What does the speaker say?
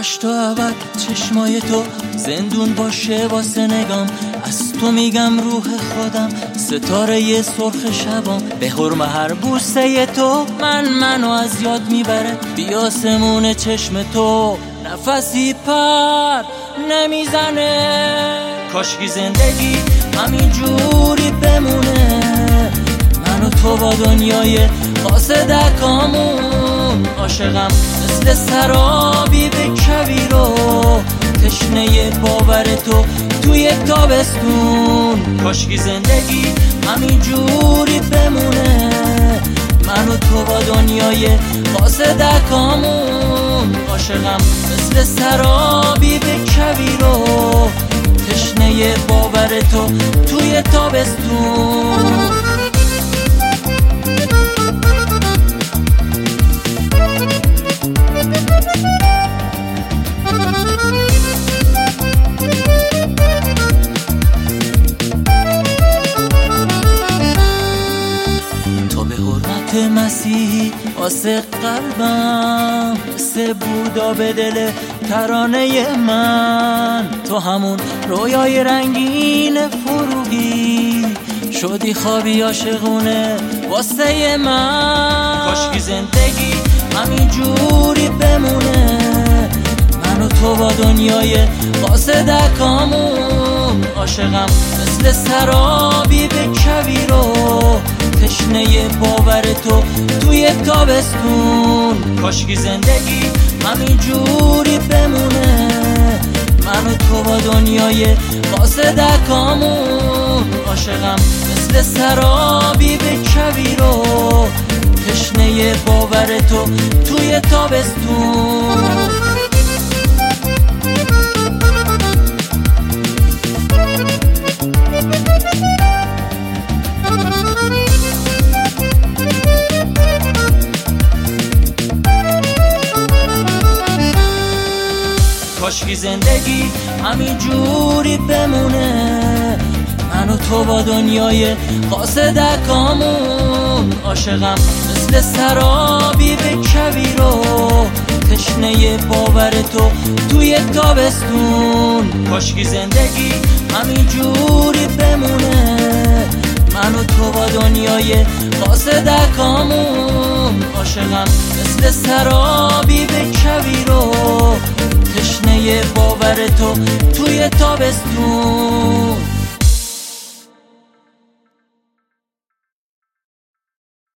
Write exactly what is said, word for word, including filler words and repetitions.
کاش تو ابد چشمای تو زندون باشه واسه نگام. از تو میگم روح خودم ستاره یه سرخ شبام. به حرم هر بوسه تو من منو از یاد میبره. بی آسمون چشم تو نفسی پر نمیزنه. کاشکی زندگی همین جوری بمونه، من و تو با دنیای قاصدکامون. عاشقم مثل سرابی به کویرو، تشنه باور تو توی تابستون. کاشکی زندگی همین جوری بمونه، من و تو با دنیای قاصدکامون. عاشقم مثل سرابی به کویرو، تشنه باور تو توی تابستون. مسیحی واسه قلبم مثل بودا به دل ترانه من. تو همون رویای رنگین فروغی شدی خوابی عاشقونه واسه من. کاشکی زندگی همین جوری بمونه، من و تو با دنیای قاصدکامون. عاشقم مثل سرابی به کویرو، تشنه باور تو توی تابستون. کاشکی زندگی همین جوری بمونه، من و تو با دنیای قاصدکامون. عاشقم مثل سرابی به کویرو، تشنه باور تو توی تابستون. کاشکی زندگی همین جوری بمونه، من و تو با دنیای قاصدکامون. عاشقم مثل سرابی به کویرو، تشنه باور تو توی تابستون. کاشکی زندگی همین جوری بمونه، من و تو با دنیای قاصدکامون. عاشقم مثل سرابی به کویرو، تشنه باور تو توی تابستون.